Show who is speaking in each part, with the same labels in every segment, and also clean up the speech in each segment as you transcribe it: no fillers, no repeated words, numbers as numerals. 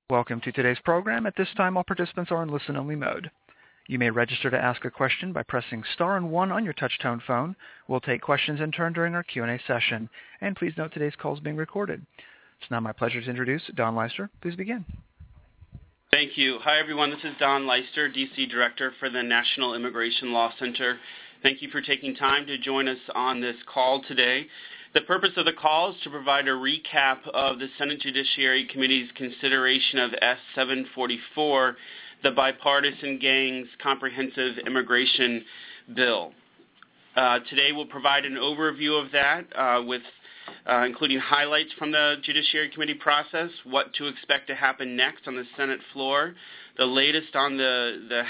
Speaker 1: Welcome to today's program. At this time, all participants are in listen-only mode. You may register to ask a question by pressing star and 1 on your touch-tone phone. We'll take questions in turn during our Q&A session. And please note today's call is being recorded. It's now my pleasure to introduce Don Leister. Please begin.
Speaker 2: Thank you. Hi, everyone. This is Don Leister, D.C. Director for the National Immigration Law Center. Thank you for taking time to join us on this call today. The purpose of the call is to provide a recap of the Senate Judiciary Committee's consideration of S-744, the Bipartisan Gangs Comprehensive Immigration Bill. Today we'll provide an overview of that with including highlights from the Judiciary Committee process, what to expect to happen next on the Senate floor, the latest on the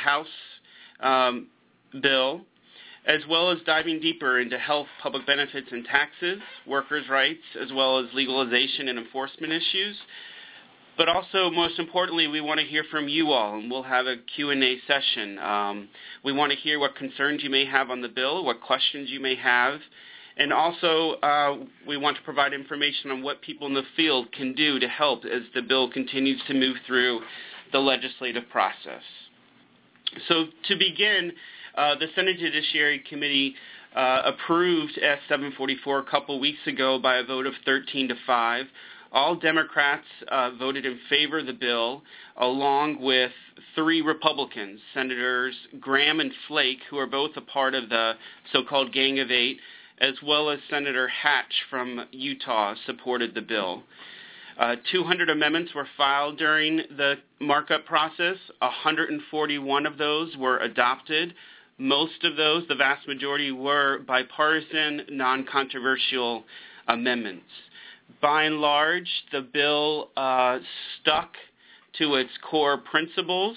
Speaker 2: House bill, as well as diving deeper into health, public benefits, and taxes, workers' rights, as well as legalization and enforcement issues. But also, most importantly, we want to hear from you all, and we'll have a Q&A session. We want to hear what concerns you may have on the bill, what questions you may have, and also we want to provide information on what people in the field can do to help as the bill continues to move through the legislative process. So to begin, the Senate Judiciary Committee approved S-744 a couple weeks ago by a vote of 13-5. All Democrats voted in favor of the bill, along with 3 Republicans, Senators Graham and Flake, who are both a part of the so-called Gang of Eight, as well as Senator Hatch from Utah supported the bill. 200 amendments were filed during the markup process. 141 of those were adopted. Most of those, the vast majority, were bipartisan, non-controversial amendments. By and large, the bill stuck to its core principles,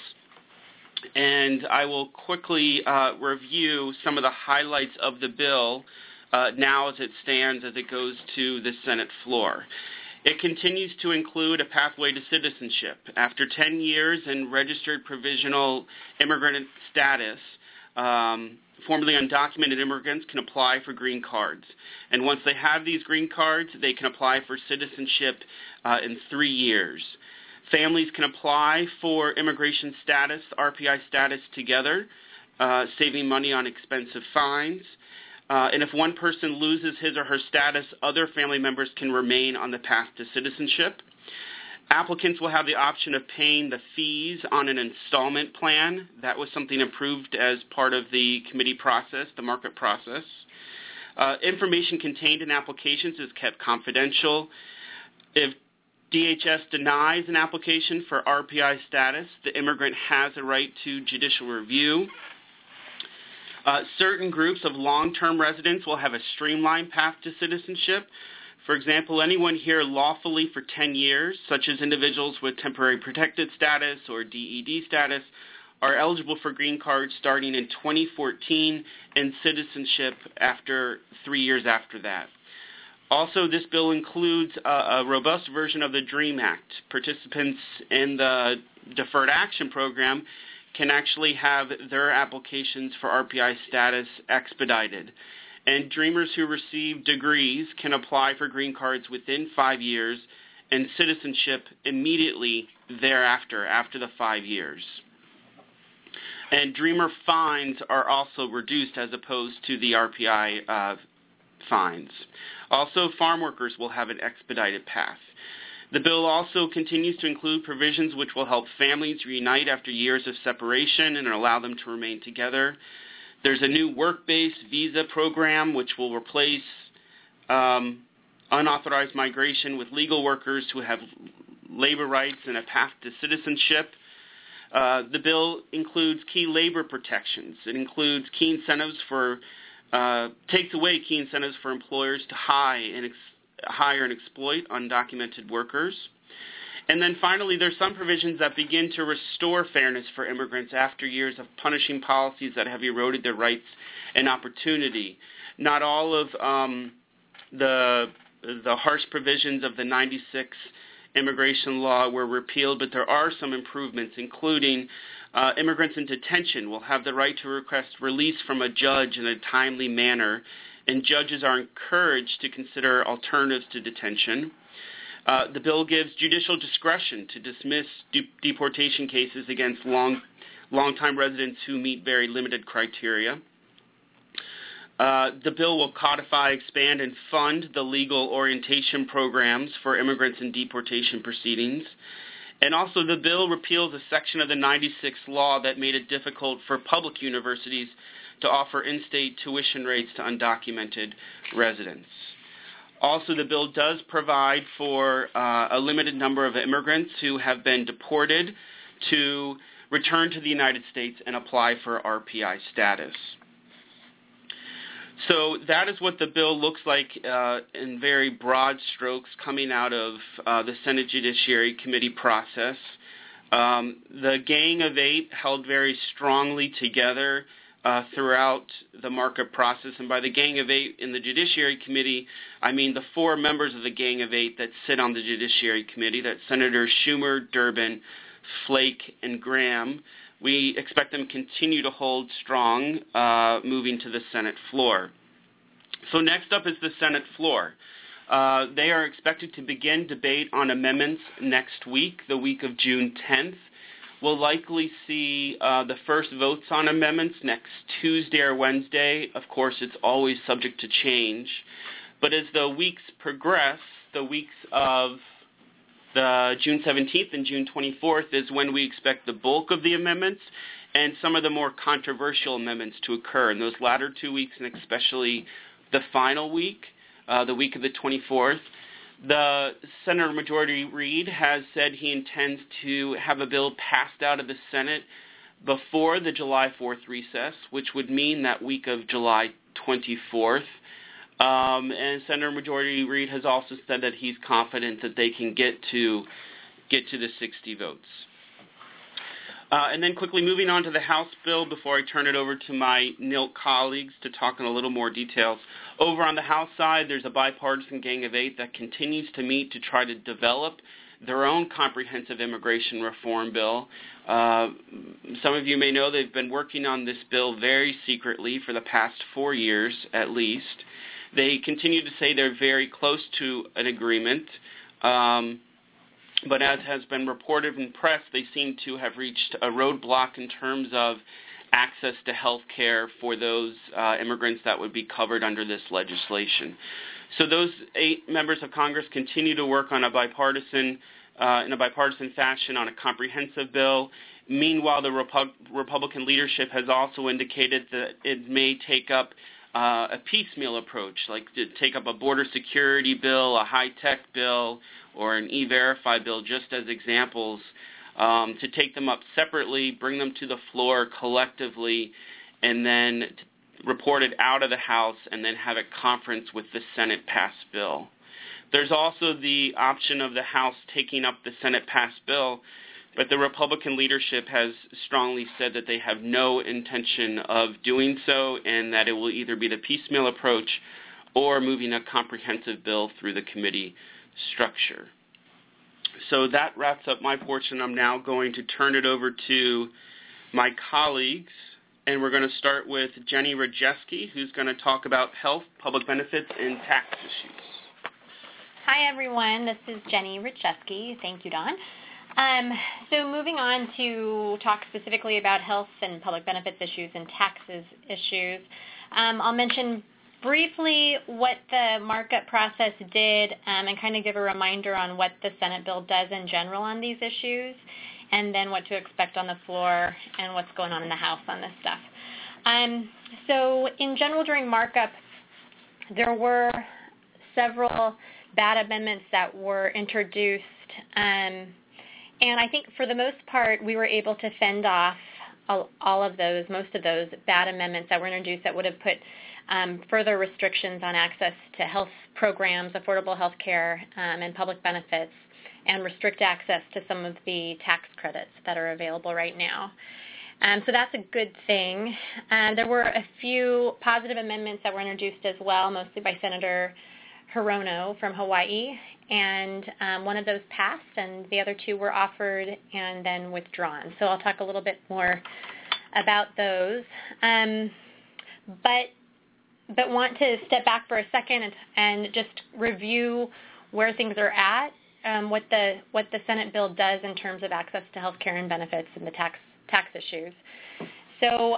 Speaker 2: and I will quickly review some of the highlights of the bill now as it stands as it goes to the Senate floor. It continues to include a pathway to citizenship. After 10 years in registered provisional immigrant status, formerly undocumented immigrants can apply for green cards. And once they have these green cards, they can apply for citizenship in 3 years. Families can apply for immigration status, RPI status together, saving money on expensive fines. And if one person loses his or her status, other family members can remain on the path to citizenship. Applicants will have the option of paying the fees on an installment plan. That was something approved as part of the committee process, the markup process. Information contained in applications is kept confidential. If DHS denies an application for RPI status, the immigrant has a right to judicial review. Certain groups of long-term residents will have a streamlined path to citizenship. For example, anyone here lawfully for 10 years, such as individuals with temporary protected status or DED status, are eligible for green cards starting in 2014 and citizenship after 3 years after that. Also, this bill includes a robust version of the DREAM Act. Participants in the Deferred Action Program can actually have their applications for RPI status expedited. And Dreamers who receive degrees can apply for green cards within 5 years and citizenship immediately thereafter, after the 5 years. And Dreamer fines are also reduced as opposed to the RPI fines. Also, farm workers will have an expedited path. The bill also continues to include provisions which will help families reunite after years of separation and allow them to remain together. There's a new work-based visa program which will replace unauthorized migration with legal workers who have labor rights and a path to citizenship. The bill includes key labor protections. It includes key incentives takes away key incentives for employers to hire and exploit undocumented workers. And then finally, there's some provisions that begin to restore fairness for immigrants after years of punishing policies that have eroded their rights and opportunity. Not all of the harsh provisions of the 96 immigration law were repealed, but there are some improvements, including immigrants in detention will have the right to request release from a judge in a timely manner, and judges are encouraged to consider alternatives to detention. The bill gives judicial discretion to dismiss deportation cases against long-time residents who meet very limited criteria. The bill will codify, expand, and fund the legal orientation programs for immigrants in deportation proceedings. And also the bill repeals a section of the 96 law that made it difficult for public universities to offer in-state tuition rates to undocumented residents. Also, the bill does provide for a limited number of immigrants who have been deported to return to the United States and apply for RPI status. So that is what the bill looks like in very broad strokes coming out of the Senate Judiciary Committee process. The Gang of Eight held very strongly together throughout the markup process. And by the Gang of Eight in the Judiciary Committee, I mean the 4 members of the Gang of Eight that sit on the Judiciary Committee. That's Senators Schumer, Durbin, Flake, and Graham. We expect them to continue to hold strong moving to the Senate floor. So next up is the Senate floor. They are expected to begin debate on amendments next week, the week of June 10th. We'll likely see the first votes on amendments next Tuesday or Wednesday. Of course, it's always subject to change. But as the weeks progress, the weeks of the June 17th and June 24th is when we expect the bulk of the amendments and some of the more controversial amendments to occur. In those latter 2 weeks, and especially the final week, the week of the 24th, the Senator Majority Reid has said he intends to have a bill passed out of the Senate before the July 4th recess, which would mean that week of July 24th. And Senator Majority Reid has also said that he's confident that they can get to the 60 votes. And then quickly moving on to the House bill before I turn it over to my NILC colleagues to talk in a little more details. Over on the House side, there's a bipartisan Gang of Eight that continues to meet to try to develop their own comprehensive immigration reform bill. Some of you may know they've been working on this bill very secretly for the past 4 years at least. They continue to say they're very close to an agreement, but as has been reported in press, they seem to have reached a roadblock in terms of access to health care for those immigrants that would be covered under this legislation. So those 8 members of Congress continue to work on in a bipartisan fashion on a comprehensive bill. Meanwhile, the Republican leadership has also indicated that it may take up a piecemeal approach, like to take up a border security bill, a high-tech bill, or an E-Verify bill, just as examples, to take them up separately, bring them to the floor collectively, and then report it out of the House, and then have a conference with the Senate-passed bill. There's also the option of the House taking up the Senate-passed bill, but the Republican leadership has strongly said that they have no intention of doing so and that it will either be the piecemeal approach or moving a comprehensive bill through the committee structure. So that wraps up my portion. I'm now going to turn it over to my colleagues, and we're going to start with Jenny Rajewski, who's going to talk about health, public benefits, and tax issues.
Speaker 3: Hi, everyone. This is Jenny Rajewski. Thank you, Don. So moving on to talk specifically about health and public benefits issues and taxes issues, I'll mention briefly what the markup process did and kind of give a reminder on what the Senate bill does in general on these issues, and then what to expect on the floor and what's going on in the House on this stuff. So in general, during markup, there were several bad amendments that were introduced, and I think for the most part, we were able to fend off most of those bad amendments that were introduced that would have put further restrictions on access to health programs, affordable health care, and public benefits, and restrict access to some of the tax credits that are available right now. So that's a good thing. There were a few positive amendments that were introduced as well, mostly by Senator Hirono from Hawaii, and one of those passed, and the other 2 were offered and then withdrawn. So I'll talk a little bit more about those. But want to step back for a second and just review where things are at what the Senate bill does in terms of access to health care and benefits and the tax issues. So,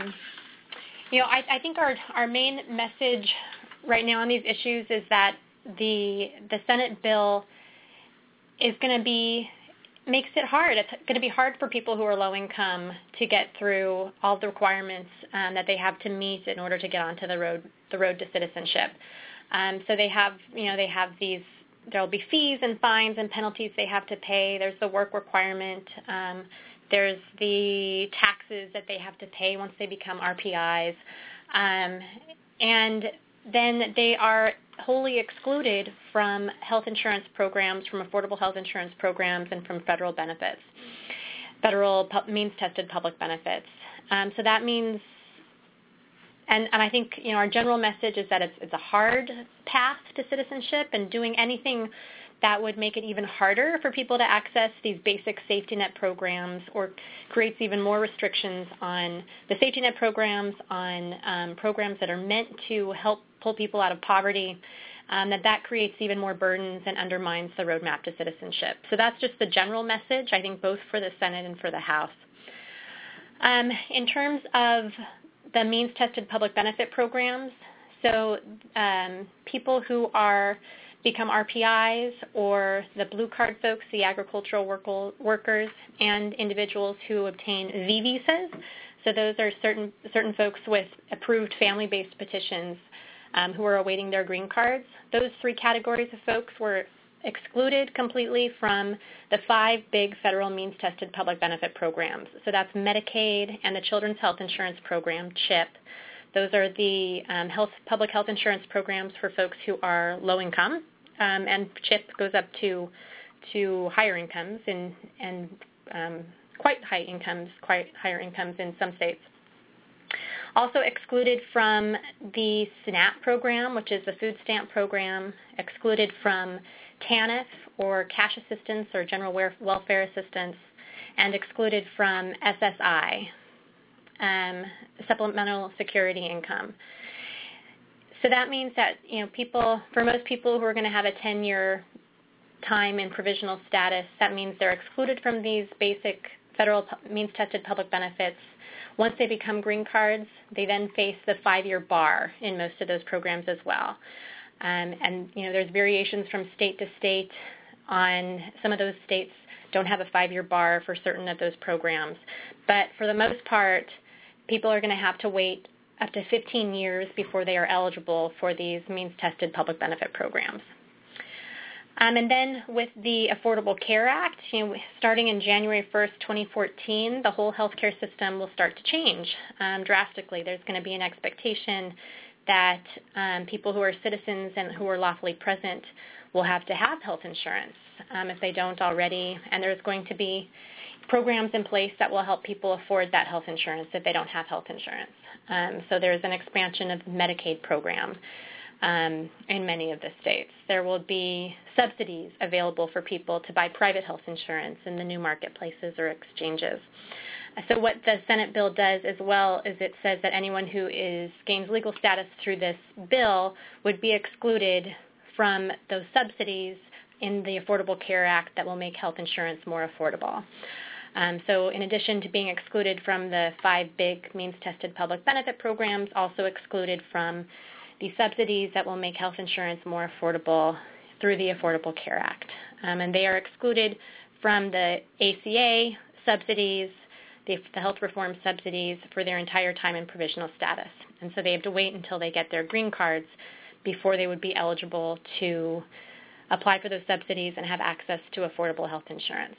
Speaker 3: I think our main message right now on these issues is that the Senate bill is going to makes it hard. It's going to be hard for people who are low income to get through all the requirements that they have to meet in order to get onto the road to citizenship. So they have these. There'll be fees and fines and penalties they have to pay. There's the work requirement. There's the taxes that they have to pay once they become RPIs. And then they are wholly excluded from health insurance programs, from affordable health insurance programs, and from federal benefits, federal means-tested public benefits. So that means, and I think our general message is that it's a hard path to citizenship, and doing anything that would make it even harder for people to access these basic safety net programs or creates even more restrictions on the safety net programs, on programs that are meant to help pull people out of poverty, that creates even more burdens and undermines the roadmap to citizenship. So that's just the general message, I think, both for the Senate and for the House. In terms of the means-tested public benefit programs, so people who become RPIs, or the blue card folks, the agricultural workers, and individuals who obtain V visas. So those are certain folks with approved family-based petitions who are awaiting their green cards. Those three categories of folks were excluded completely from the 5 big federal means-tested public benefit programs. So that's Medicaid and the Children's Health Insurance Program, CHIP. Those are the public health insurance programs for folks who are low income, and CHIP goes up to higher incomes and quite higher incomes in some states. Also excluded from the SNAP program, which is the food stamp program, excluded from TANF, or cash assistance or general welfare assistance, and excluded from SSI, supplemental security income. So that means that for most people who are going to have a 10-year time in provisional status, that means they're excluded from these basic federal means-tested public benefits. Once they become green cards, they then face the 5-year bar in most of those programs as well. And there's variations from state to state on some of those states don't have a 5-year bar for certain of those programs. But for the most part, people are going to have to wait up to 15 years before they are eligible for these means-tested public benefit programs. And then with the Affordable Care Act, starting in January 1st, 2014, the whole healthcare system will start to change drastically. There's going to be an expectation that people who are citizens and who are lawfully present will have to have health insurance if they don't already, and there's going to be programs in place that will help people afford that health insurance if they don't have health insurance. So there's an expansion of the Medicaid program in many of the states. There will be subsidies available for people to buy private health insurance in the new marketplaces or exchanges. So what the Senate bill does as well is it says that anyone who gains legal status through this bill would be excluded from those subsidies in the Affordable Care Act that will make health insurance more affordable. So in addition to being excluded from the 5 big means-tested public benefit programs, also excluded from the subsidies that will make health insurance more affordable through the Affordable Care Act. And they are excluded from the ACA subsidies, the health reform subsidies for their entire time in provisional status. And so they have to wait until they get their green cards before they would be eligible to apply for those subsidies and have access to affordable health insurance.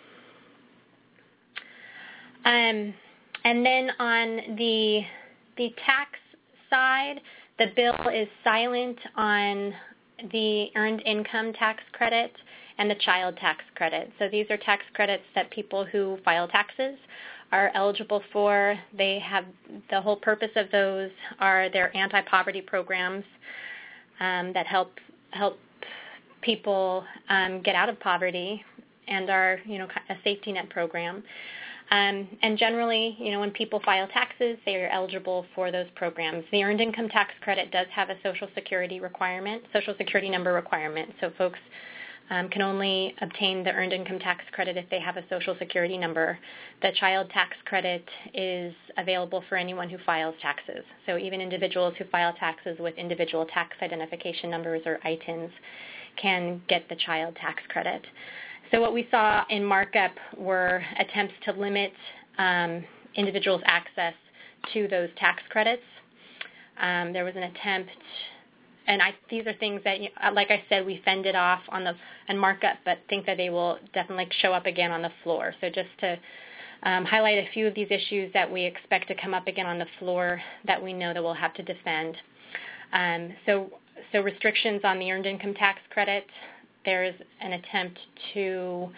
Speaker 3: And then on the tax side, the bill is silent on the Earned Income Tax Credit and the Child Tax Credit. So these are tax credits that people who file taxes are eligible for. They have the whole purpose of those are their anti-poverty programs that help people get out of poverty and are a safety net program. And generally, when people file taxes, they are eligible for those programs. The Earned Income Tax Credit does have a Social Security number requirement. So folks can only obtain the earned income tax credit if they have a Social Security number. The child tax credit is available for anyone who files taxes. So even individuals who file taxes with individual tax identification numbers or ITINs can get the child tax credit. So what we saw in markup were attempts to limit individuals' access to those tax credits. There was an attempt, and these are things that, like I said, we fended off on markup, but think that they will definitely show up again on the floor. So just to highlight a few of these issues that we expect to come up again on the floor that we know that we'll have to defend. So restrictions on the earned income tax credit. There's an attempt to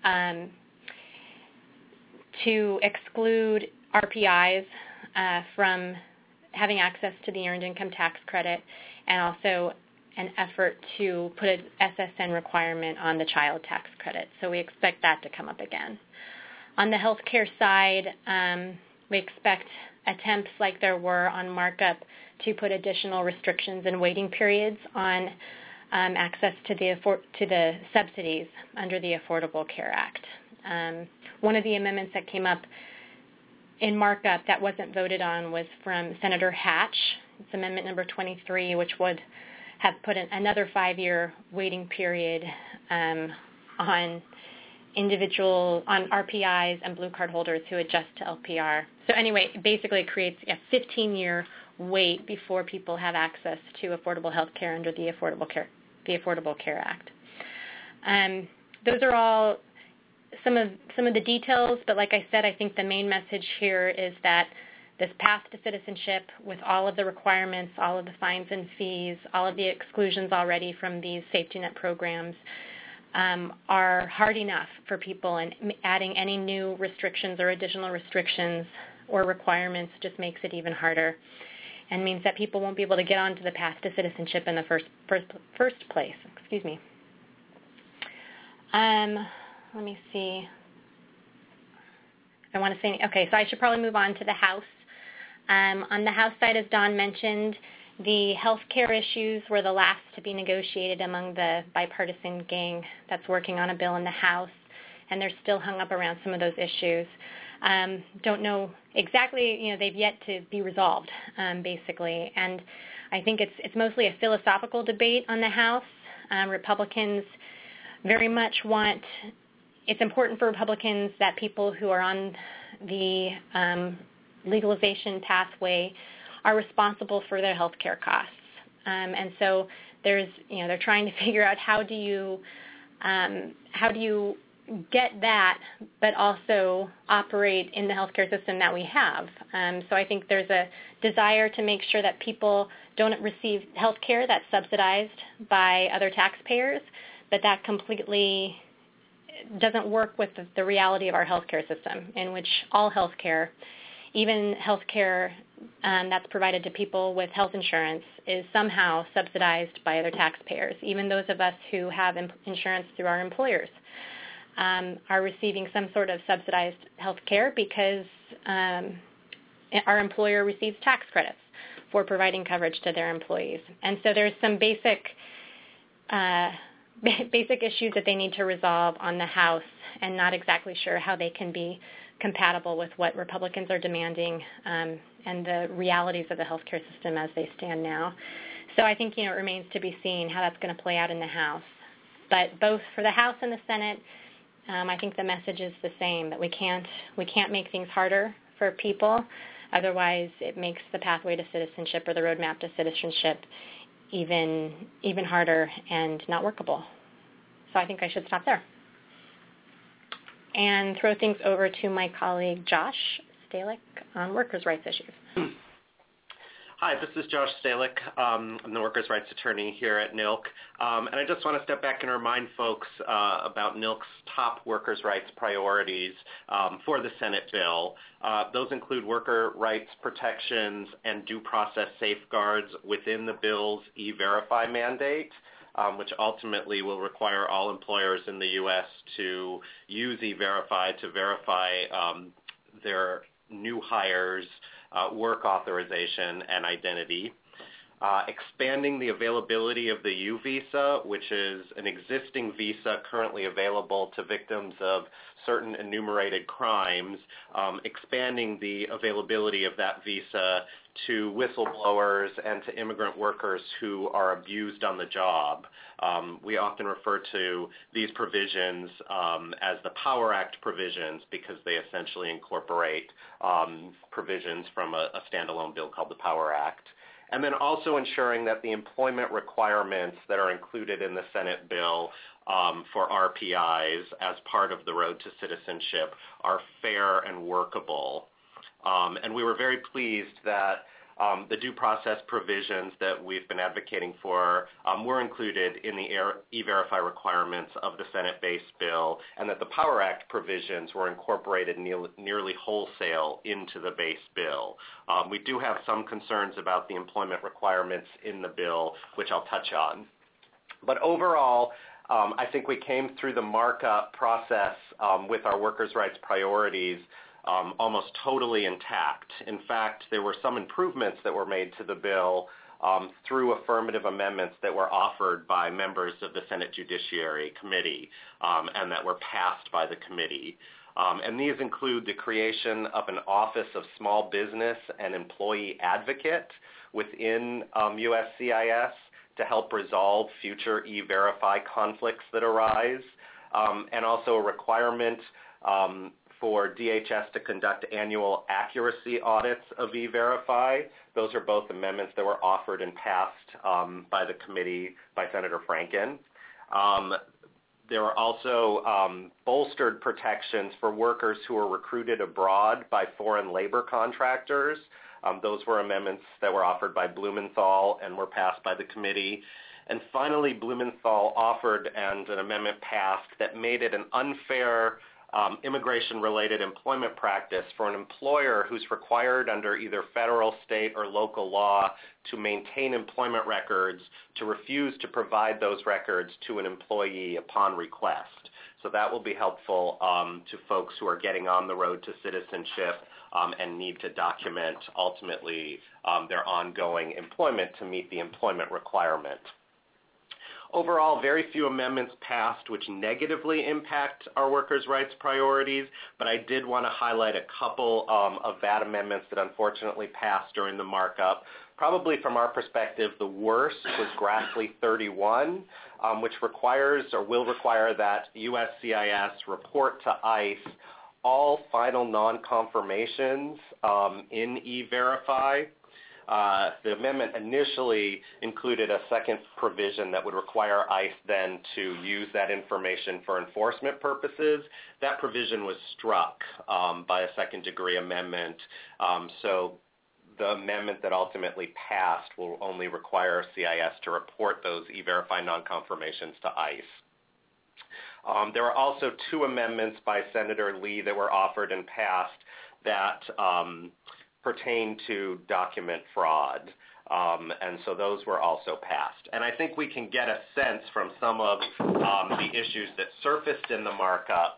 Speaker 3: exclude RPIs from having access to the earned income tax credit, and also an effort to put an SSN requirement on the child tax credit. So we expect that to come up again. On the healthcare side, we expect attempts like there were on markup to put additional restrictions and waiting periods on access to the subsidies under the Affordable Care Act. One of the amendments that came up in markup that wasn't voted on was from Senator Hatch. It's amendment number 23, which would have put another 5-year waiting period on RPIs and blue card holders who adjust to LPR. So anyway, basically it creates a 15-year wait before people have access to affordable health care under the Affordable Care Act. Those are all some of the details, but like I said, I think the main message here is that this path to citizenship, with all of the requirements, all of the fines and fees, all of the exclusions already from these safety net programs, are hard enough for people, and adding any new restrictions or additional restrictions or requirements just makes it even harder, and means that people won't be able to get onto the path to citizenship in the first place. Excuse me. Let me see. I want to say, okay, so I should probably move on to the House. On the House side, as Don mentioned, the health care issues were the last to be negotiated among the bipartisan gang that's working on a bill in the House, and they're still hung up around some of those issues. Don't know exactly, they've yet to be resolved, basically. And I think it's mostly a philosophical debate on the House. Republicans very much it's important for Republicans that people who are on the legalization pathway are responsible for their health care costs. And so they're trying to figure out how do you get that, but also operate in the healthcare system that we have. So I think there's a desire to make sure that people don't receive health care that's subsidized by other taxpayers, but that completely doesn't work with the reality of our healthcare system, in which all healthcare, even healthcare that's provided to people with health insurance, is somehow subsidized by other taxpayers. Even those of us who have insurance through our employers are receiving some sort of subsidized health care because our employer receives tax credits for providing coverage to their employees. And so there's some basic issues that they need to resolve on the House, and not exactly sure how they can be compatible with what Republicans are demanding and the realities of the healthcare system as they stand now. So I think it remains to be seen how that's going to play out in the House. But both for the House and the Senate, I think the message is the same, that we can't make things harder for people. Otherwise, it makes the pathway to citizenship, or the roadmap to citizenship, even harder and not workable. So I think I should stop there and throw things over to my colleague Josh Stalick on workers' rights issues.
Speaker 4: Hi, this is Josh Stalick. I'm the workers' rights attorney here at NILC. And I just want to step back and remind folks about NILC's top workers' rights priorities for the Senate bill. Those include worker rights protections and due process safeguards within the bill's E-Verify mandate, which ultimately will require all employers in the U.S. to use E-Verify to verify their new hires' work authorization and identity. expanding the availability of the U visa, which is an existing visa currently available to victims of certain enumerated crimes, expanding the availability of that visa to whistleblowers and to immigrant workers who are abused on the job. We often refer to these provisions as the POWER Act provisions because they essentially incorporate provisions from a standalone bill called the POWER Act. And then also ensuring that the employment requirements that are included in the Senate bill for RPIs as part of the Road to Citizenship are fair and workable. And we were very pleased that the due process provisions that we've been advocating for were included in the E-Verify requirements of the Senate-based bill, and that the POWER Act provisions were incorporated nearly wholesale into the base bill. We do have some concerns about the employment requirements in the bill, which I'll touch on. But overall, I think we came through the markup process with our workers' rights priorities almost totally intact. In fact, there were some improvements that were made to the bill through affirmative amendments that were offered by members of the Senate Judiciary Committee and that were passed by the committee. And these include the creation of an Office of Small Business and Employee Advocate within USCIS to help resolve future E-Verify conflicts that arise, and also a requirement for DHS to conduct annual accuracy audits of E-Verify. Those are both amendments that were offered and passed by the committee by Senator Franken. There are also bolstered protections for workers who are recruited abroad by foreign labor contractors. Those were amendments that were offered by Blumenthal and were passed by the committee. And finally, Blumenthal offered and an amendment passed that made it an unfair immigration-related employment practice for an employer who's required under either federal, state, or local law to maintain employment records to refuse to provide those records to an employee upon request. So that will be helpful to folks who are getting on the road to citizenship and need to document ultimately their ongoing employment to meet the employment requirement. Overall, very few amendments passed which negatively impact our workers' rights priorities, but I did want to highlight a couple of bad amendments that unfortunately passed during the markup. Probably from our perspective, the worst was Grassley 31, which requires or will require that USCIS report to ICE all final non-confirmations in E-Verify. The amendment initially included a second provision that would require ICE then to use that information for enforcement purposes. That provision was struck by a second-degree amendment, so the amendment that ultimately passed will only require CIS to report those E-Verify non-confirmations to ICE. There were also two amendments by Senator Lee that were offered and passed that pertain to document fraud, and so those were also passed. And I think we can get a sense from some of the issues that surfaced in the markup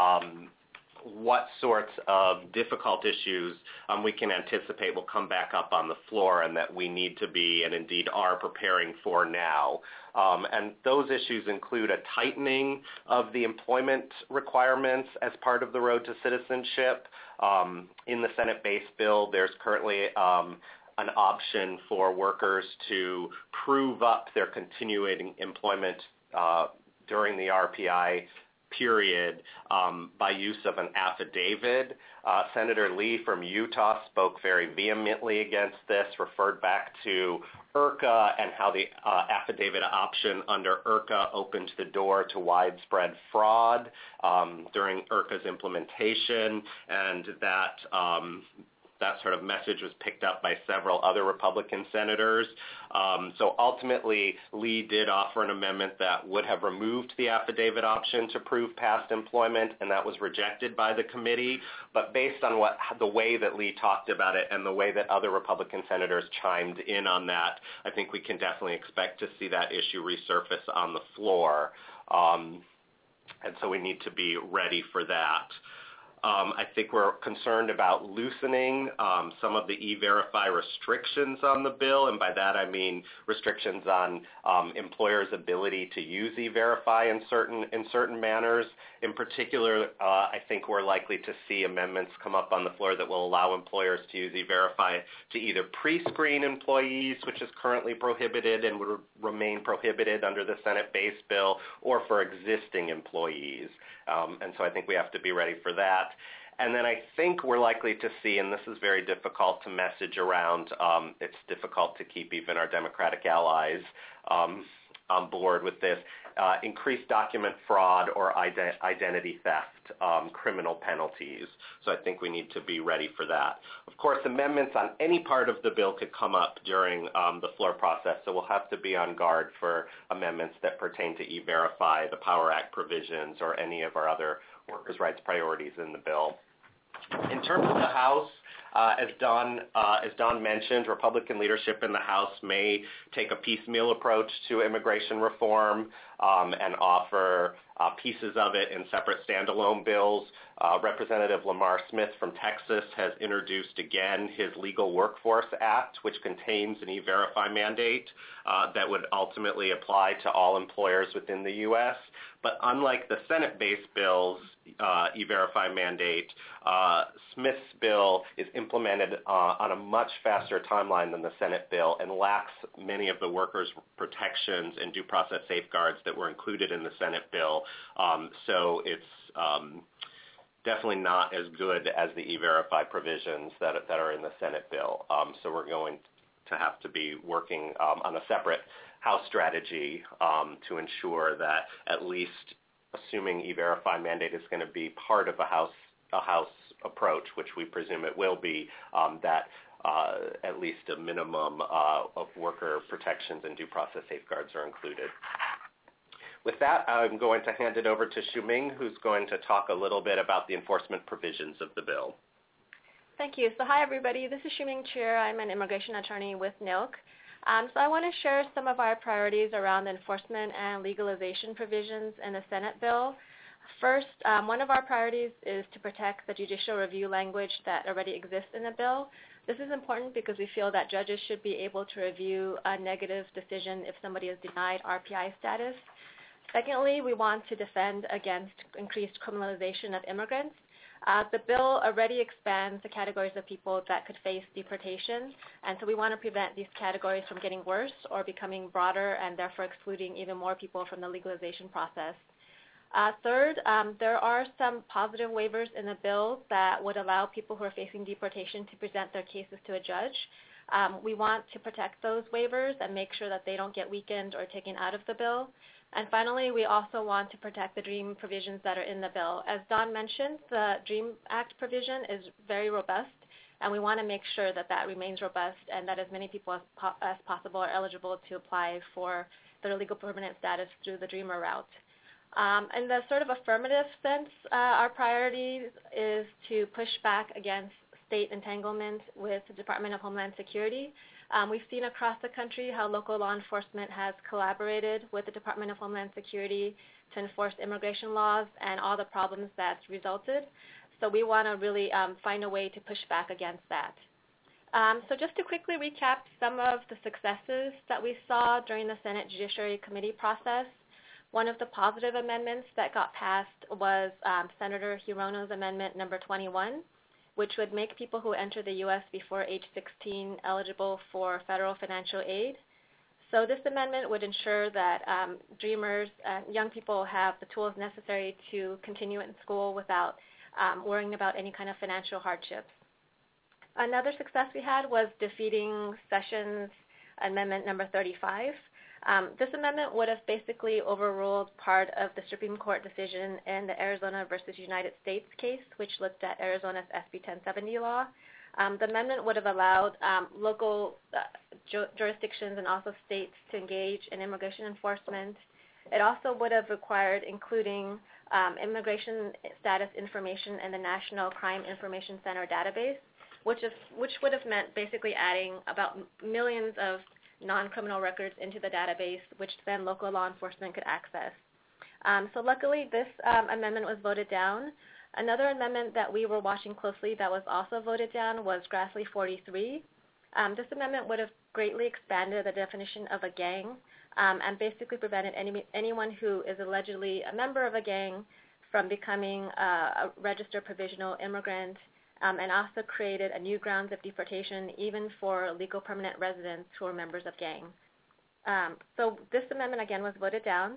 Speaker 4: what sorts of difficult issues we can anticipate will come back up on the floor and that we need to be and indeed are preparing for now. And those issues include a tightening of the employment requirements as part of the Road to Citizenship. In the Senate-based bill, there's currently an option for workers to prove up their continuing employment during the RPI period by use of an affidavit. Senator Lee from Utah spoke very vehemently against this, referred back to IRCA and how the affidavit option under IRCA opened the door to widespread fraud during IRCA's implementation, and that sort of message was picked up by several other Republican senators. So ultimately, Lee did offer an amendment that would have removed the affidavit option to prove past employment, and that was rejected by the committee. But based on the way that Lee talked about it and the way that other Republican senators chimed in on that, I think we can definitely expect to see that issue resurface on the floor. And so we need to be ready for that. I think we're concerned about loosening some of the E-Verify restrictions on the bill, and by that I mean restrictions on employers' ability to use E-Verify in certain manners. In particular, I think we're likely to see amendments come up on the floor that will allow employers to use E-Verify to either pre-screen employees, which is currently prohibited and would remain prohibited under the Senate base bill, or for existing employees. And so I think we have to be ready for that. And then I think we're likely to see, and this is very difficult to message around, it's difficult to keep even our Democratic allies on board with this, increased document fraud or identity theft, criminal penalties. So I think we need to be ready for that. Of course, amendments on any part of the bill could come up during the floor process, so we'll have to be on guard for amendments that pertain to E-Verify, the POWER Act provisions, or any of our other workers' rights priorities in the bill. In terms of the House, as Don mentioned, Republican leadership in the House may take a piecemeal approach to immigration reform and offer pieces of it in separate standalone bills. Representative Lamar Smith from Texas has introduced again his Legal Workforce Act, which contains an E-Verify mandate that would ultimately apply to all employers within the U.S. But unlike the Senate-based bill's E-Verify mandate, Smith's bill is implemented on a much faster timeline than the Senate bill and lacks many of the workers' protections and due process safeguards that were included in the Senate bill. So it's definitely not as good as the E-Verify provisions that are in the Senate bill. So we're going to have to be working on a separate House strategy to ensure that, at least assuming E-Verify mandate is going to be part of a House approach, which we presume it will be, that at least a minimum of worker protections and due process safeguards are included. With that, I'm going to hand it over to Xiuming, who's going to talk a little bit about the enforcement provisions of the bill.
Speaker 5: Thank you. So hi, everybody. This is Xiuming Cheer. I'm an immigration attorney with NILC. So I want to share some of our priorities around enforcement and legalization provisions in the Senate bill. First, one of our priorities is to protect the judicial review language that already exists in the bill. This is important because we feel that judges should be able to review a negative decision if somebody is denied RPI status. Secondly, we want to defend against increased criminalization of immigrants. The bill already expands the categories of people that could face deportation, and so we want to prevent these categories from getting worse or becoming broader and therefore excluding even more people from the legalization process. Third, there are some positive waivers in the bill that would allow people who are facing deportation to present their cases to a judge. We want to protect those waivers and make sure that they don't get weakened or taken out of the bill. And finally, we also want to protect the DREAM provisions that are in the bill. As Don mentioned, the DREAM Act provision is very robust, and we want to make sure that that remains robust and that as many people as possible are eligible to apply for their legal permanent status through the DREAMer route. In the sort of affirmative sense, our priority is to push back against state entanglement with the Department of Homeland Security. We've seen across the country how local law enforcement has collaborated with the Department of Homeland Security to enforce immigration laws and all the problems that's resulted. So we want to really find a way to push back against that. So just to quickly recap some of the successes that we saw during the Senate Judiciary Committee process, one of the positive amendments that got passed was Senator Hirono's amendment number 21, which would make people who enter the U.S. before age 16 eligible for federal financial aid. So this amendment would ensure that dreamers, young people have the tools necessary to continue in school without worrying about any kind of financial hardships. Another success we had was defeating Sessions Amendment number 35. This amendment would have basically overruled part of the Supreme Court decision in the Arizona versus United States case, which looked at Arizona's SB 1070 law. The amendment would have allowed local jurisdictions and also states to engage in immigration enforcement. It also would have required including immigration status information in the National Crime Information Center database, which would have meant basically adding about millions of non-criminal records into the database, which then local law enforcement could access. So luckily, this amendment was voted down. Another amendment that we were watching closely that was also voted down was Grassley 43. This amendment would have greatly expanded the definition of a gang and basically prevented anyone who is allegedly a member of a gang from becoming a registered provisional immigrant, and also created a new grounds of deportation even for legal permanent residents who are members of gangs. So this amendment, again, was voted down.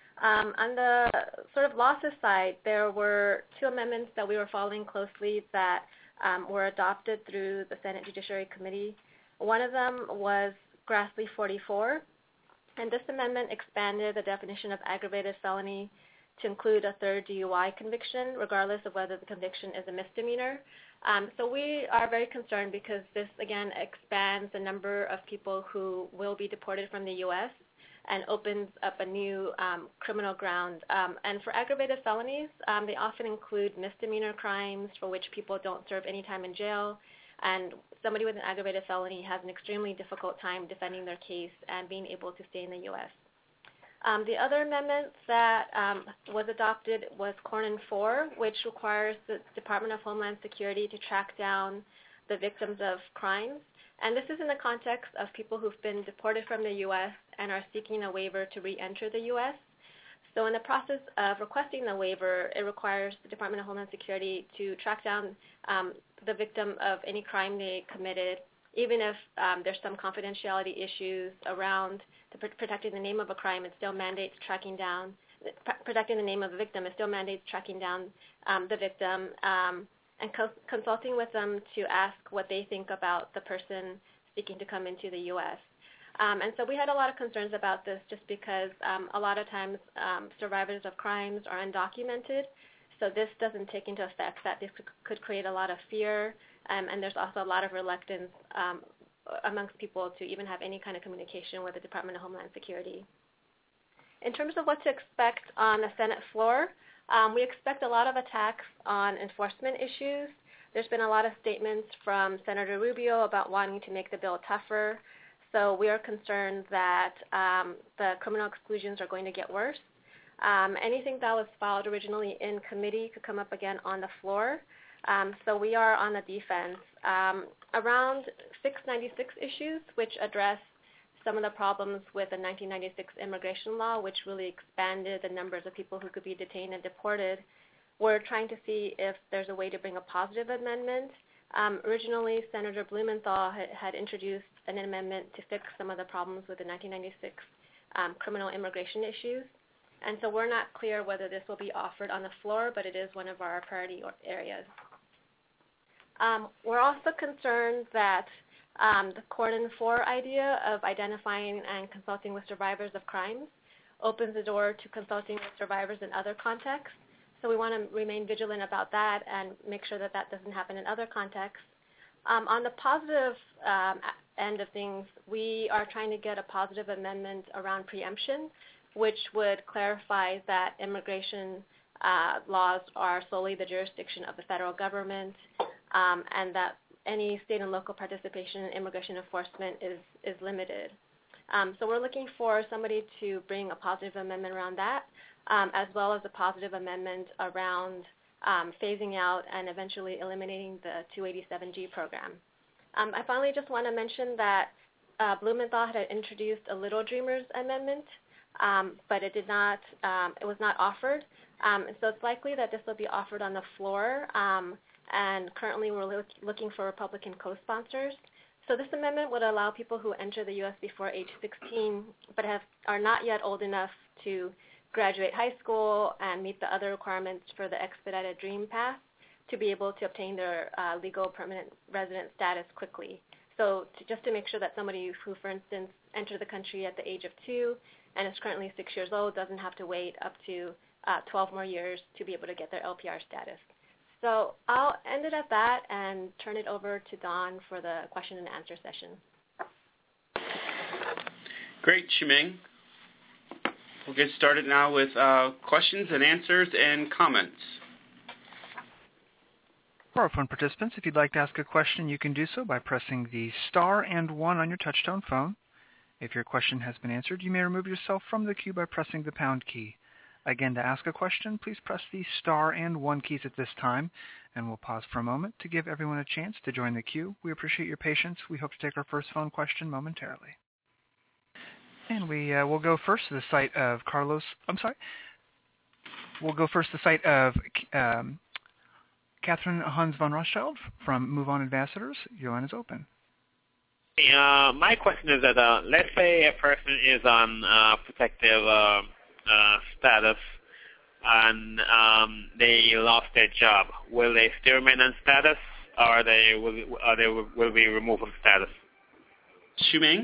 Speaker 5: On the sort of losses side, there were two amendments that we were following closely that were adopted through the Senate Judiciary Committee. One of them was Grassley 44, and this amendment expanded the definition of aggravated felony to include a third DUI conviction, regardless of whether the conviction is a misdemeanor. So we are very concerned because this, again, expands the number of people who will be deported from the U.S. and opens up a new criminal ground. And for aggravated felonies, they often include misdemeanor crimes for which people don't serve any time in jail, and somebody with an aggravated felony has an extremely difficult time defending their case and being able to stay in the U.S. The other amendment that was adopted was Cornyn 4, which requires the Department of Homeland Security to track down the victims of crimes. And this is in the context of people who've been deported from the U.S. and are seeking a waiver to re-enter the U.S. So in the process of requesting the waiver, it requires the Department of Homeland Security to track down the victim of any crime they committed, even if there's some confidentiality issues around protecting the name of a crime. It still mandates tracking down, protecting the name of the victim. It still mandates tracking down the victim and consulting with them to ask what they think about the person seeking to come into the U.S. And so we had a lot of concerns about this just because a lot of times survivors of crimes are undocumented. So this doesn't take into effect that this could create a lot of fear, and there's also a lot of reluctance amongst people to even have any kind of communication with the Department of Homeland Security. In terms of what to expect on the Senate floor, we expect a lot of attacks on enforcement issues. There's been a lot of statements from Senator Rubio about wanting to make the bill tougher. So we are concerned that the criminal exclusions are going to get worse. Anything that was filed originally in committee could come up again on the floor. So we are on the defense. Around 696 issues, which address some of the problems with the 1996 immigration law, which really expanded the numbers of people who could be detained and deported, we're trying to see if there's a way to bring a positive amendment. Originally, Senator Blumenthal had introduced an amendment to fix some of the problems with the 1996 criminal immigration issues. And so we're not clear whether this will be offered on the floor, but it is one of our priority areas. We're also concerned that the Cornyn 4 idea of identifying and consulting with survivors of crimes opens the door to consulting with survivors in other contexts. So we want to remain vigilant about that and make sure that that doesn't happen in other contexts. On the positive end of things, we are trying to get a positive amendment around preemption, which would clarify that immigration laws are solely the jurisdiction of the federal government, and that any state and local participation in immigration enforcement is limited. So we're looking for somebody to bring a positive amendment around that, as well as a positive amendment around phasing out and eventually eliminating the 287G program. I finally just want to mention that Blumenthal had introduced a Little Dreamers amendment, but it was not offered. So it's likely that this will be offered on the floor, and currently we're looking for Republican co-sponsors. So this amendment would allow people who enter the U.S. before age 16 but are not yet old enough to graduate high school and meet the other requirements for the expedited DREAM path to be able to obtain their legal permanent resident status quickly. So just to make sure that somebody who, for instance, entered the country at the age of 2 and is currently 6 years old doesn't have to wait up to 12 more years to be able to get their LPR status. So I'll end it at that and turn it over to Don for the question and answer session.
Speaker 2: Great, Shiming. We'll get started now with questions and answers and comments.
Speaker 1: For our phone participants, if you'd like to ask a question, you can do so by pressing the star and 1 on your touch-tone phone. If your question has been answered, you may remove yourself from the queue by pressing the pound key. Again, to ask a question, please press the star and 1 keys at this time, and we'll pause for a moment to give everyone a chance to join the queue. We appreciate your patience. We hope to take our first phone question momentarily. And we'll go first to the site of We'll go first to the site of Catherine Hans von Rothschild from Move On Ambassadors. Your line is open.
Speaker 6: My question is that let's say a person is on protective status and they lost their job. Will they still remain on status, or will be removed from status?
Speaker 2: Xiuming?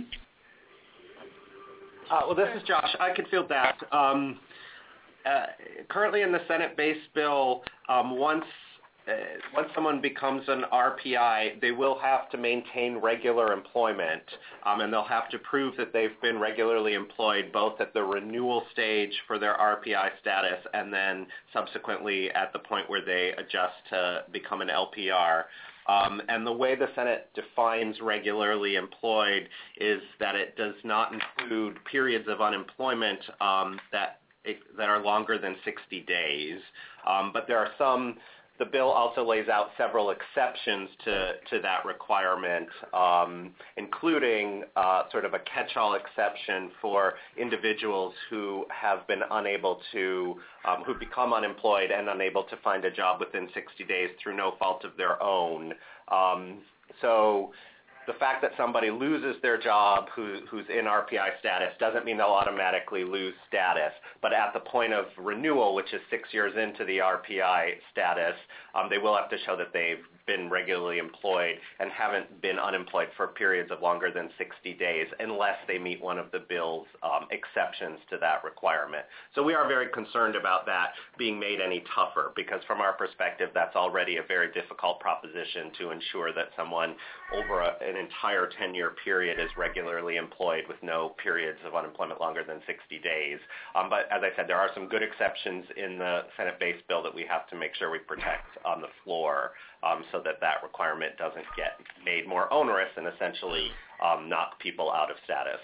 Speaker 4: Well, this is Josh. I could field that. Currently in the Senate-based bill, once someone becomes an RPI, they will have to maintain regular employment, and they'll have to prove that they've been regularly employed both at the renewal stage for their RPI status and then subsequently at the point where they adjust to become an LPR. And the way the Senate defines regularly employed is that it does not include periods of unemployment that are longer than 60 days. But there are the bill also lays out several exceptions to that requirement, including sort of a catch-all exception for individuals who have been who become unemployed and unable to find a job within 60 days through no fault of their own. So the fact that somebody loses their job who's in RPI status doesn't mean they'll automatically lose status. But at the point of renewal, which is 6 years into the RPI status, they will have to show that they've been regularly employed and haven't been unemployed for periods of longer than 60 days unless they meet one of the bill's exceptions to that requirement. So we are very concerned about that being made any tougher because from our perspective, that's already a very difficult proposition to ensure that someone over an entire 10-year period is regularly employed with no periods of unemployment longer than 60 days. But as I said, there are some good exceptions in the Senate-based bill that we have to make sure we protect on the floor so that requirement doesn't get made more onerous and essentially knock people out of status.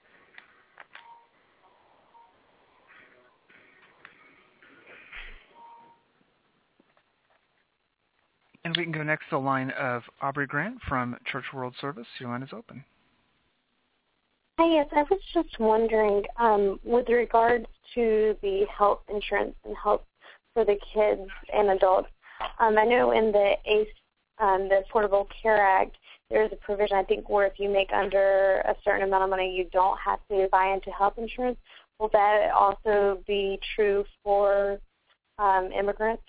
Speaker 1: And we can go next to the line of Aubrey Grant from Church World Service. Your line is open.
Speaker 7: Hi, yes, I was just wondering, with regards to the health insurance and health for the kids and adults, I know in the ACE, the Affordable Care Act, there's a provision, I think, where if you make under a certain amount of money, you don't have to buy into health insurance. Will that also be true for immigrants?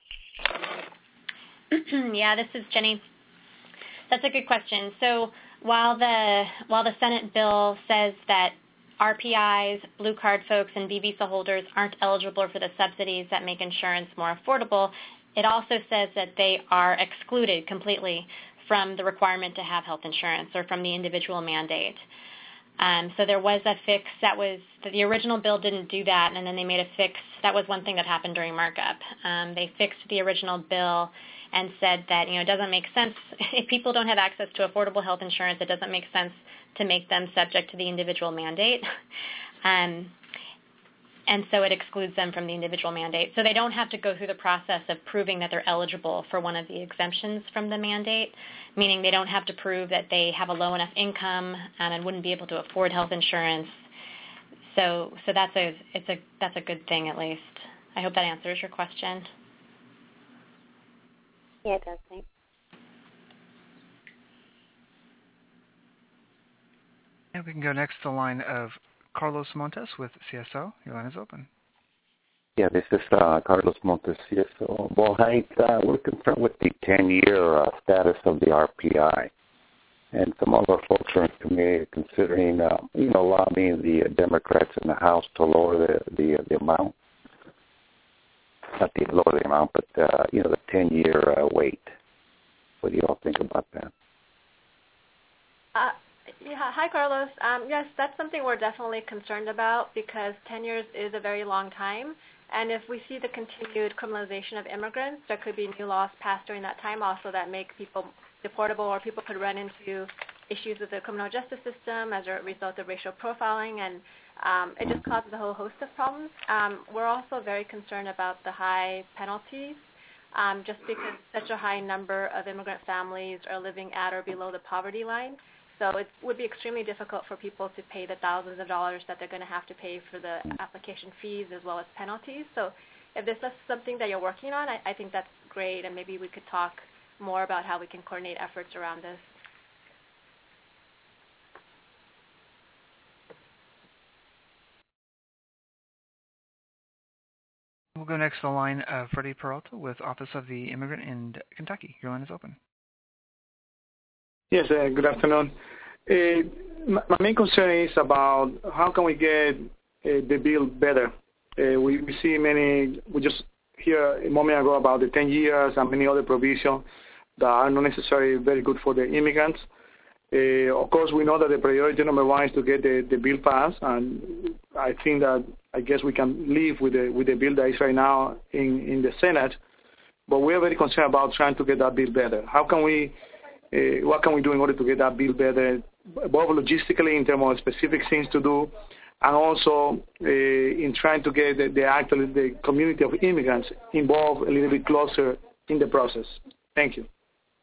Speaker 3: Yeah, this is Jenny. That's a good question. So while the Senate bill says that RPIs, Blue Card folks, and B visa holders aren't eligible for the subsidies that make insurance more affordable, it also says that they are excluded completely from the requirement to have health insurance or from the individual mandate. So there was a fix the original bill didn't do that, and then they made a fix. That was one thing that happened during markup. They fixed the original bill and said that, it doesn't make sense. If people don't have access to affordable health insurance, it doesn't make sense to make them subject to the individual mandate. And so it excludes them from the individual mandate. So they don't have to go through the process of proving that they're eligible for one of the exemptions from the mandate, meaning they don't have to prove that they have a low enough income and wouldn't be able to afford health insurance. So that's a good thing, at least. I hope that answers your question.
Speaker 7: Yeah, it does. Thanks.
Speaker 1: And we can go next to the line of Carlos Montes with CSO. Your line is open.
Speaker 8: Yeah, this is Carlos Montes, CSO. Well, hi, we're concerned with the 10-year status of the RPI. And some of our folks are in committee considering, lobbying the Democrats in the House to lower the amount. Not to lower the amount, but, the 10-year wait. What do you all think about that?
Speaker 5: Hi, Carlos. Yes, that's something we're definitely concerned about because 10 years is a very long time. And if we see the continued criminalization of immigrants, there could be new laws passed during that time also that make people deportable, or people could run into issues with the criminal justice system as a result of racial profiling. And It just causes a whole host of problems. We're also very concerned about the high penalties, just because such a high number of immigrant families are living at or below the poverty line. So it would be extremely difficult for people to pay the thousands of dollars that they're going to have to pay for the application fees as well as penalties. So if this is something that you're working on, I think that's great, and maybe we could talk more about how we can coordinate efforts around this.
Speaker 1: We'll go next to the line of Freddie Peralta with Office of the Immigrant in Kentucky. Your line is open.
Speaker 9: Yes, good afternoon. My main concern is about how can we get the bill better. We just hear a moment ago about the 10 years and many other provisions that are not necessarily very good for the immigrants. Of course, we know that the priority number one is to get the bill passed, and I think that I guess we can live with the bill that is right now in the Senate, but we are very concerned about trying to get that bill better. How can we, what can we do in order to get that bill better, both logistically in terms of specific things to do, and also in trying to get the community of immigrants involved a little bit closer in the process. Thank you.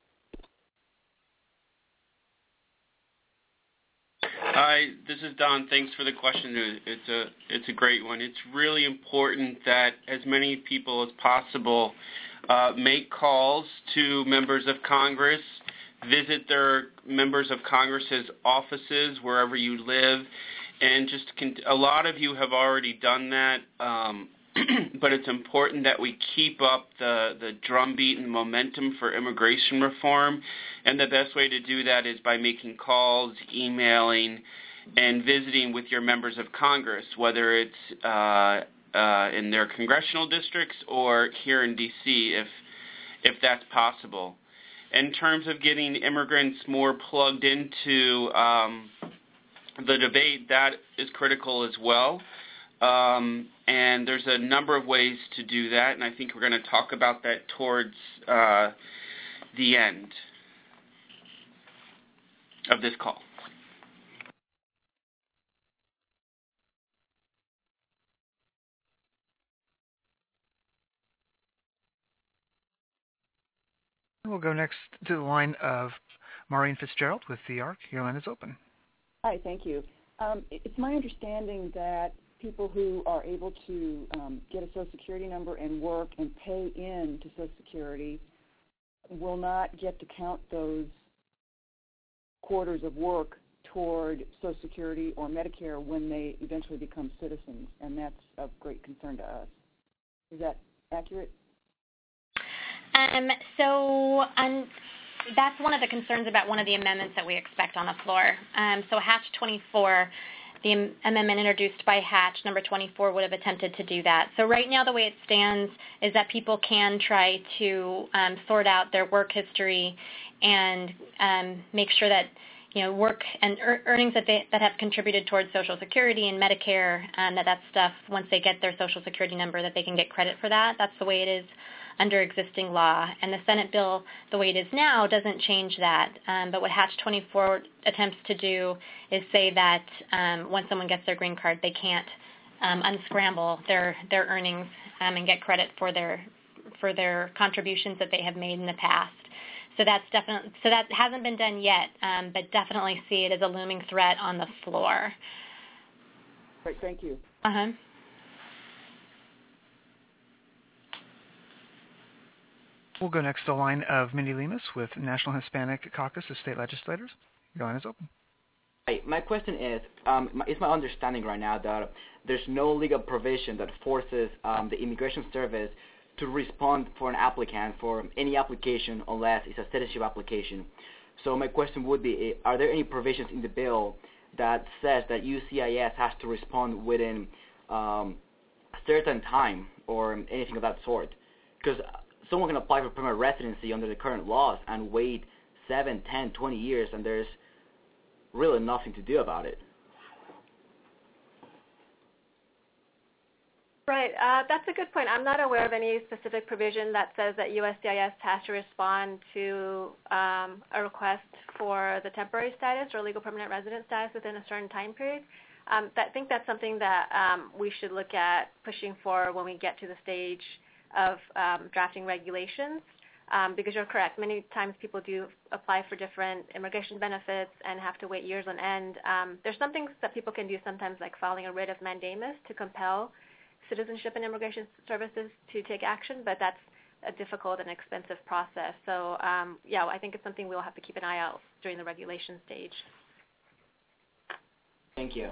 Speaker 2: Hi, this is Don. Thanks for the question. It's a great one. It's really important that as many people as possible make calls to members of Congress, visit their members of Congress's offices wherever you live, and a lot of you have already done that, but it's important that we keep up the drumbeat and momentum for immigration reform, and the best way to do that is by making calls, emailing, and visiting with your members of Congress, whether it's in their congressional districts or here in D.C., if that's possible. In terms of getting immigrants more plugged into the debate, that is critical as well. And there's a number of ways to do that, and I think we're going to talk about that towards the end of this call.
Speaker 1: We'll go next to the line of Maureen Fitzgerald with the ARC. Your line is open.
Speaker 10: Hi, thank you. It's my understanding that people who are able to get a Social Security number and work and pay in to Social Security will not get to count those quarters of work toward Social Security or Medicare when they eventually become citizens, and that's of great concern to us. Is that accurate?
Speaker 3: That's one of the concerns about one of the amendments that we expect on the floor. So Hatch 24, the amendment introduced by Hatch, number 24, would have attempted to do that. So right now the way it stands is that people can try to sort out their work history and make sure that work and earnings that have contributed towards Social Security and Medicare, that stuff, once they get their Social Security number, that they can get credit for that. That's the way it is under existing law. And the Senate bill, the way it is now, doesn't change that. But what Hatch 24 attempts to do is say that once someone gets their green card, they can't unscramble their earnings and get credit for their contributions that they have made in the past. So that hasn't been done yet, but definitely see it as a looming threat on the floor.
Speaker 10: Great, thank you.
Speaker 3: Uh-huh.
Speaker 1: We'll go next to the line of Mindy Lemus with National Hispanic Caucus of State Legislators. Your line is open.
Speaker 11: Hi, my question is, it's my understanding right now that there's no legal provision that forces the Immigration Service to respond for an applicant for any application unless it's a citizenship application. So my question would be, are there any provisions in the bill that says that USCIS has to respond within a certain time or anything of that sort? Because someone can apply for permanent residency under the current laws and wait 7, 10, 20 years, and there's really nothing to do about it.
Speaker 5: Right. That's a good point. I'm not aware of any specific provision that says that USCIS has to respond to a request for the temporary status or legal permanent resident status within a certain time period. I think that's something that we should look at pushing for when we get to the stage of drafting regulations. Because you're correct, many times people do apply for different immigration benefits and have to wait years on end. There's some things that people can do sometimes, like filing a writ of mandamus to compel Citizenship and Immigration Services to take action, but that's a difficult and expensive process. So, I think it's something we'll have to keep an eye out during the regulation stage.
Speaker 11: Thank you.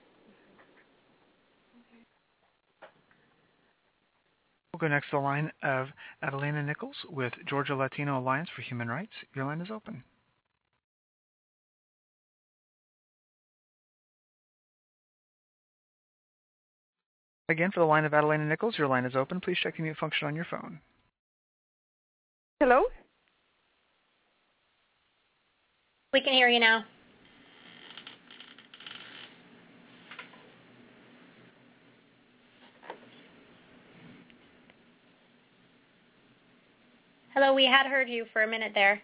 Speaker 1: We'll go next to the line of Adelina Nichols with Georgia Latino Alliance for Human Rights. Your line is open. Again, for the line of Adelina Nichols, your line is open. Please check the mute function on your phone.
Speaker 12: Hello?
Speaker 3: We can hear you now. Hello, we had heard you for a minute there.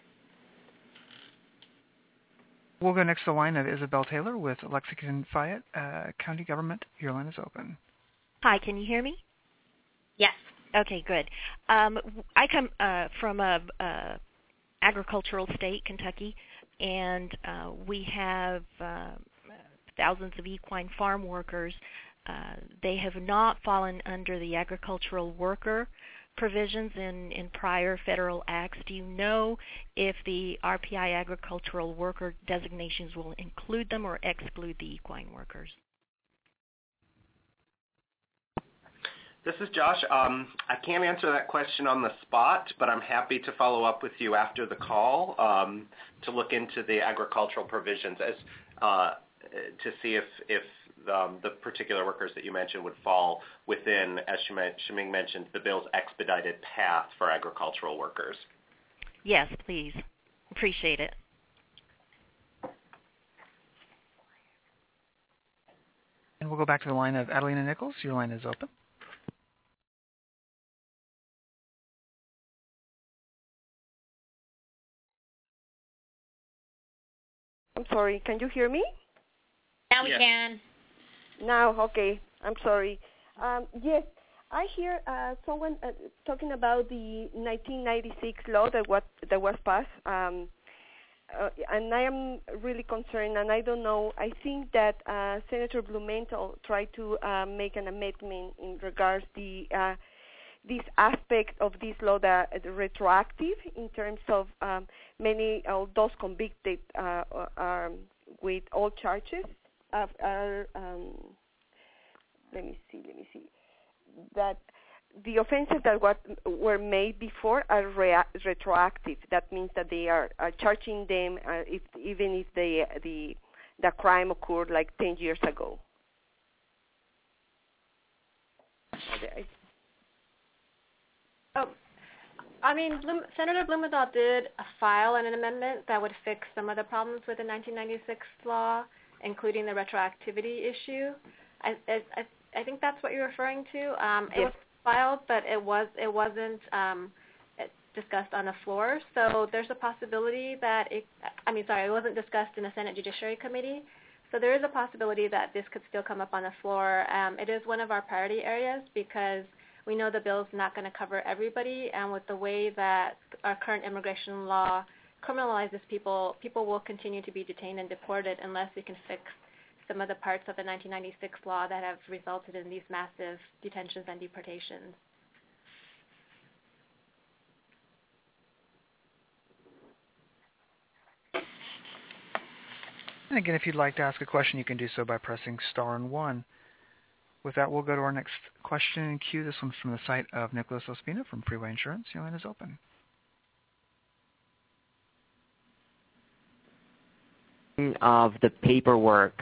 Speaker 1: We'll go next to the line of Isabel Taylor with Lexington Fayette County Government. Your line is open.
Speaker 12: Hi, can you hear me?
Speaker 3: Yes.
Speaker 12: Okay, good. I come from a agricultural state, Kentucky, and we have thousands of equine farm workers. They have not fallen under the agricultural worker provisions in prior federal acts. Do you know if the RPI agricultural worker designations will include them or exclude the equine workers?
Speaker 4: This is Josh. I can't answer that question on the spot, but I'm happy to follow up with you after the call to look into the agricultural provisions to see if the particular workers that you mentioned would fall within, as Shiming mentioned, the bill's expedited path for agricultural workers.
Speaker 12: Yes, please. Appreciate it.
Speaker 1: And we'll go back to the line of Adelina Nichols. Your line is open.
Speaker 12: I'm sorry, can you hear me?
Speaker 3: Now we can.
Speaker 12: Now, okay. I'm sorry. Yes, I hear someone talking about the 1996 law that was passed, and I am really concerned, and I don't know. I think that Senator Blumenthal tried to make an amendment in regards to this aspect of this law that is retroactive in terms of many of those convicted with all charges are let me see, that the offenses that were made before are retroactive. That means that they are charging them even if the crime occurred like 10 years ago. Okay.
Speaker 5: Senator Blumenthal did file an amendment that would fix some of the problems with the 1996 law, including the retroactivity issue. I think that's what you're referring to. Yes. It was filed, but it wasn't discussed on the floor. So there's a possibility that it wasn't discussed in the Senate Judiciary Committee. So there is a possibility that this could still come up on the floor. It is one of our priority areas because we know the bill's not going to cover everybody, and with the way that our current immigration law criminalizes people will continue to be detained and deported unless we can fix some of the parts of the 1996 law that have resulted in these massive detentions and deportations.
Speaker 1: And again, if you'd like to ask a question, you can do so by pressing star and 1. With that, we'll go to our next question in queue. This one's from the site of Nicholas Ospina from Freeway Insurance. Your line is open.
Speaker 13: Of the paperwork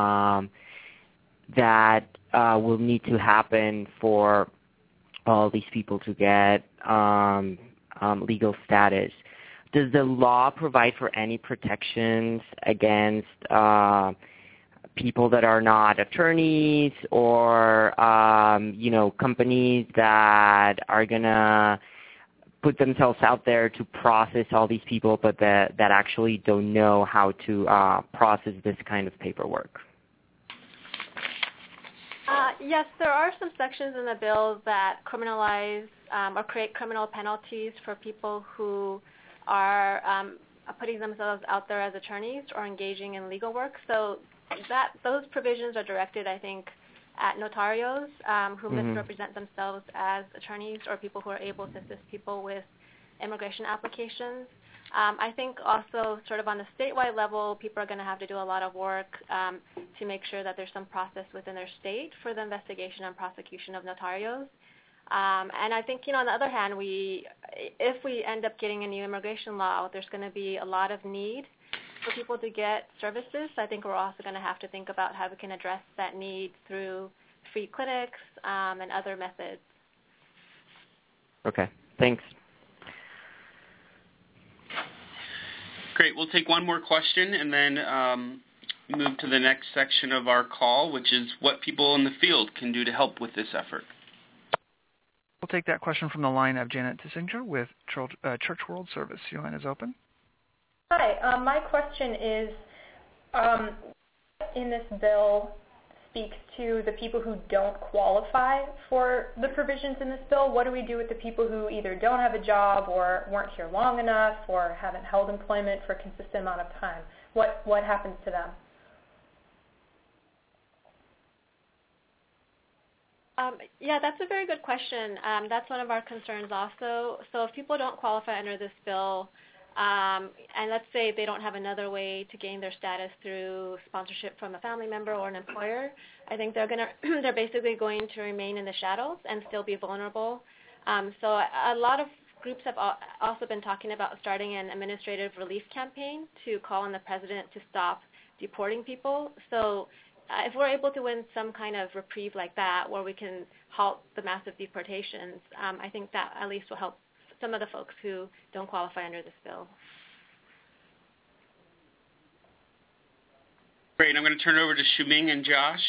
Speaker 13: that will need to happen for all these people to get legal status. Does the law provide for any protections against people that are not attorneys or companies that are gonna put themselves out there to process all these people, but that actually don't know how to process this kind of paperwork?
Speaker 5: Yes, there are some sections in the bill that criminalize or create criminal penalties for people who are putting themselves out there as attorneys or engaging in legal work. So those provisions are directed, I think, at notarios who misrepresent themselves as attorneys or people who are able to assist people with immigration applications. I think also sort of on the statewide level, people are going to have to do a lot of work to make sure that there's some process within their state for the investigation and prosecution of notarios. And I think, on the other hand, if we end up getting a new immigration law, there's going to be a lot of need for people to get services. I think we're also going to have to think about how we can address that need through free clinics and other methods.
Speaker 13: Okay, thanks.
Speaker 2: Great. We'll take one more question and then move to the next section of our call, which is what people in the field can do to help with this effort.
Speaker 1: We'll take that question from the line of Janet Tissinger with Church World Service. Your line is open.
Speaker 14: Hi. My question is, in this bill speaks to the people who don't qualify for the provisions in this bill. What do we do with the people who either don't have a job or weren't here long enough or haven't held employment for a consistent amount of time? What happens to them?
Speaker 5: Yeah, that's a very good question. That's one of our concerns also. So if people don't qualify under this bill, and let's say they don't have another way to gain their status through sponsorship from a family member or an employer, I think they're basically going to remain in the shadows and still be vulnerable. So a lot of groups have also been talking about starting an administrative relief campaign to call on the president to stop deporting people. So if we're able to win some kind of reprieve like that where we can halt the massive deportations, I think that at least will help some of the folks who don't qualify under this bill.
Speaker 2: Great. I'm going to turn it over to Shuming and Josh.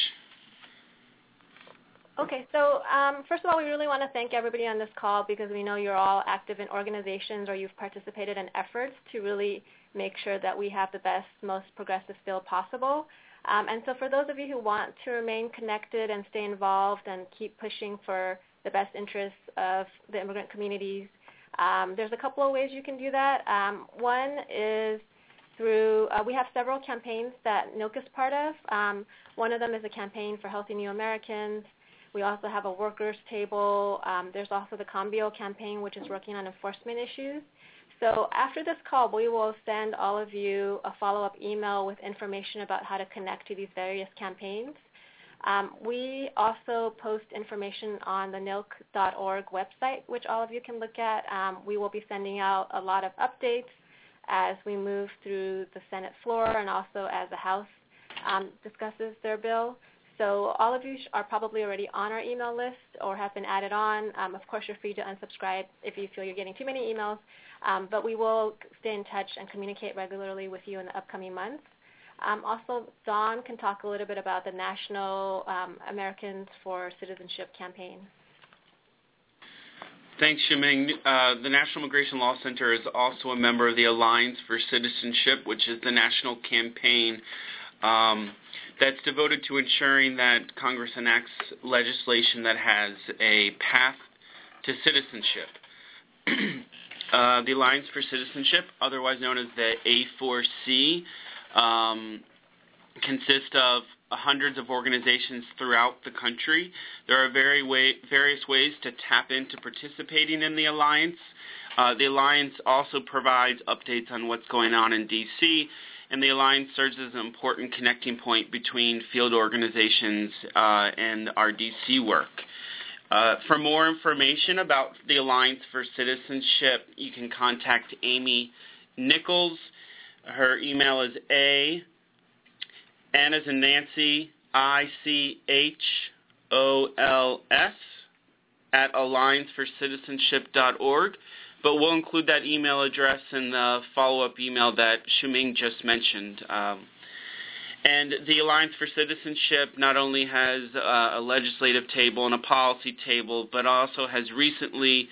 Speaker 5: Okay, so first of all, we really want to thank everybody on this call because we know you're all active in organizations or you've participated in efforts to really make sure that we have the best, most progressive bill possible. And so for those of you who want to remain connected and stay involved and keep pushing for the best interests of the immigrant communities, there's a couple of ways you can do that. One is through, we have several campaigns that NILC is part of. One of them is a campaign for Healthy New Americans. We also have a workers table. There's also the Cambio campaign, which is working on enforcement issues. So after this call, we will send all of you a follow-up email with information about how to connect to these various campaigns. We also post information on the NILC.org website, which all of you can look at. We will be sending out a lot of updates as we move through the Senate floor and also as the House discusses their bill. So all of you are probably already on our email list or have been added on. Of course, you're free to unsubscribe if you feel you're getting too many emails, but we will stay in touch and communicate regularly with you in the upcoming months. Also, Dawn can talk a little bit about the National Americans for Citizenship campaign.
Speaker 2: Thanks, Shuming. The National Immigration Law Center is also a member of the Alliance for Citizenship, which is the national campaign that's devoted to ensuring that Congress enacts legislation that has a path to citizenship. The Alliance for Citizenship, otherwise known as the A4C, consists of hundreds of organizations throughout the country. There are various ways to tap into participating in the Alliance. The Alliance also provides updates on what's going on in D.C., and the Alliance serves as an important connecting point between field organizations and our D.C. work. For more information about the Alliance for Citizenship, you can contact Amy Nichols. Her email is N as in Nancy, ICHOLS @allianceforcitizenship.org. But we'll include that email address in the follow-up email that Shuming just mentioned. And the Alliance for Citizenship not only has a legislative table and a policy table, but also has recently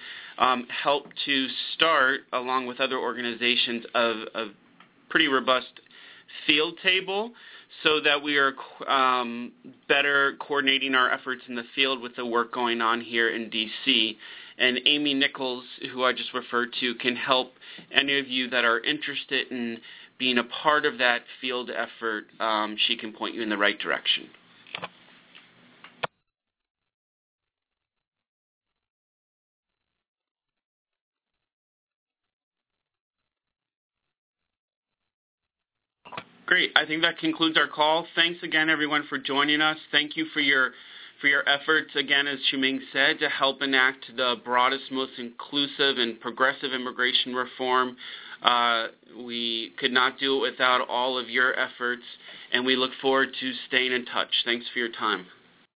Speaker 2: helped to start, along with other organizations, a pretty robust field table so that we are better coordinating our efforts in the field with the work going on here in D.C. And Amy Nichols, who I just referred to, can help any of you that are interested in being a part of that field effort. She can point you in the right direction. Great. I think that concludes our call. Thanks again, everyone, for joining us. Thank you for your efforts, again, as Xiuming said, to help enact the broadest, most inclusive and progressive immigration reform. We could not do it without all of your efforts, and we look forward to staying in touch. Thanks for your time.